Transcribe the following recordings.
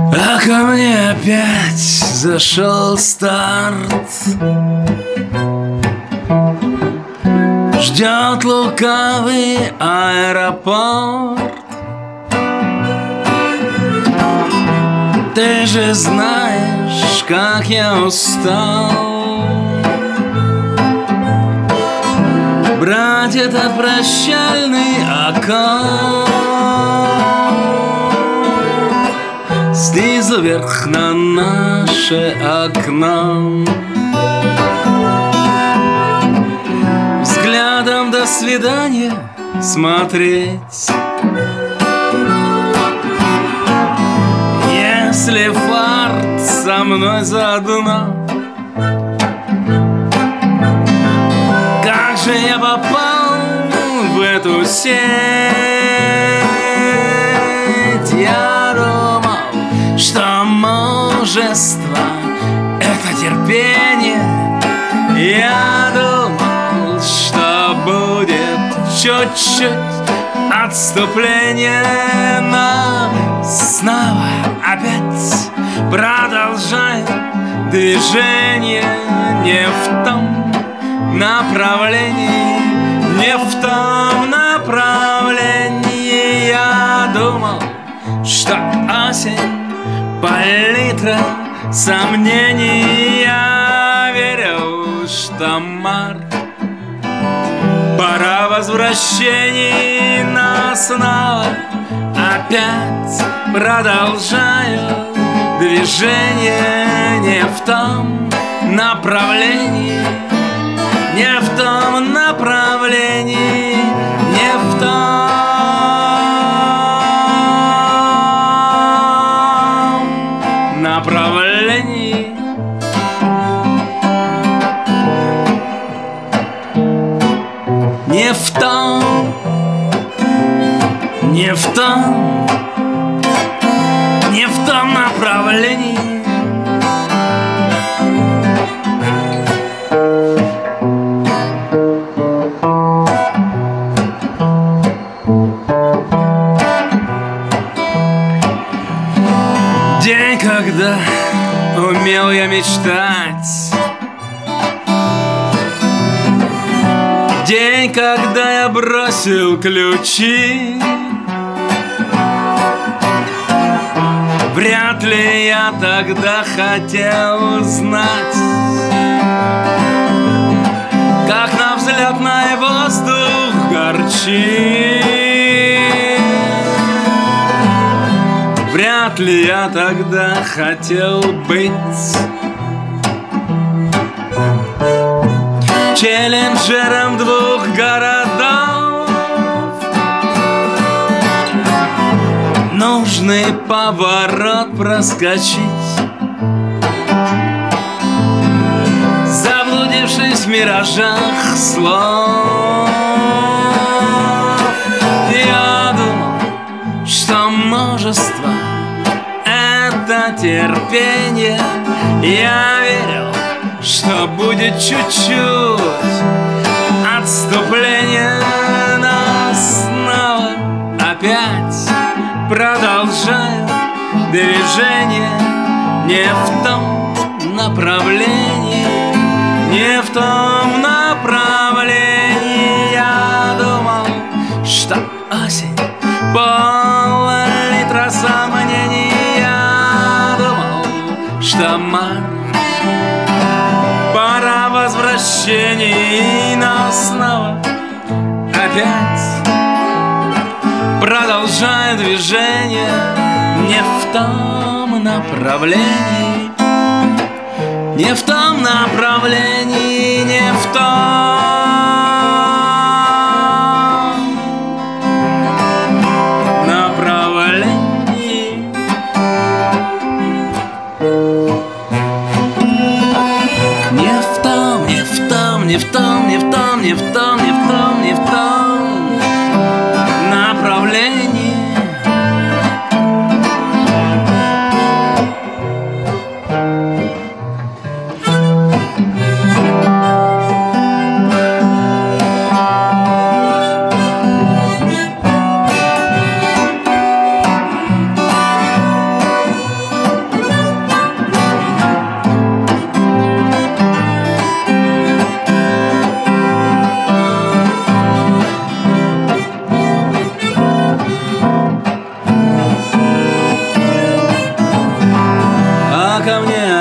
А ко мне опять зашел старт. Ждет лукавый аэропорт. Ты же знаешь, как я устал брать этот прощальный аккорд. Снизу вверх на наше окно, взглядом до свидания смотреть. Если фарт со мной заодно, как же я попал в эту сеть? Я думал, что мужество — это терпение. Я думал, что будет чуть-чуть отступление, но снова опять продолжаю движение. Не в том направлении, не в том направлении. Я думал, что осень палитра сомнений. Я верил, что март — пора возвращений, но снова опять продолжаю движение. Не в том направлении, не в том направлении, не в том направлении. Не в том, не в том, не в том направлении. День, когда умел я мечтать. День, когда я бросил ключи. Вряд ли я тогда хотел знать, как на взлетной воздух горчит. Вряд ли я тогда хотел быть челленджером двух городов. Нужный поворот проскочить, заблудившись в миражах слов. Я думал, что мужество — это терпение. Я верил, что будет чуть-чуть отступление, но снова опять продолжаю движение. Не в том направлении, не в том направлении. Я думал, что осень пол-литра сомнений. Я думал, что март — пора возвращений, но снова опять продолжаю движение. Не в том направлении, не в том направлении, не в том направлении. Не в том, не в том, не в том, не в том, не в том, не в том, не в том направлении.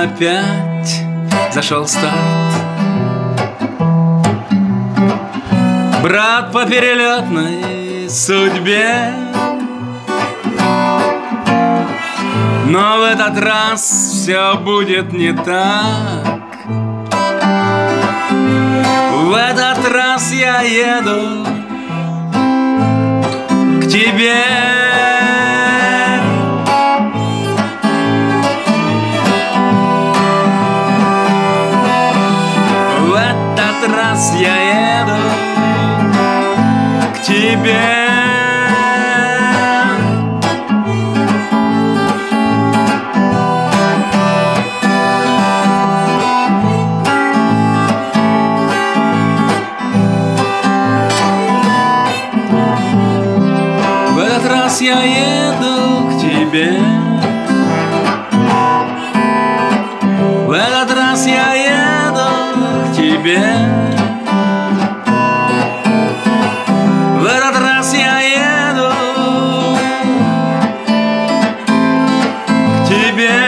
опять зашел старт. Брат по перелетной судьбе, но в этот раз все будет не так. В этот раз я еду к тебе. В этот раз я еду к тебе. В этот раз я еду к тебе. В этот раз я еду к тебе. В этот раз я еду к тебе.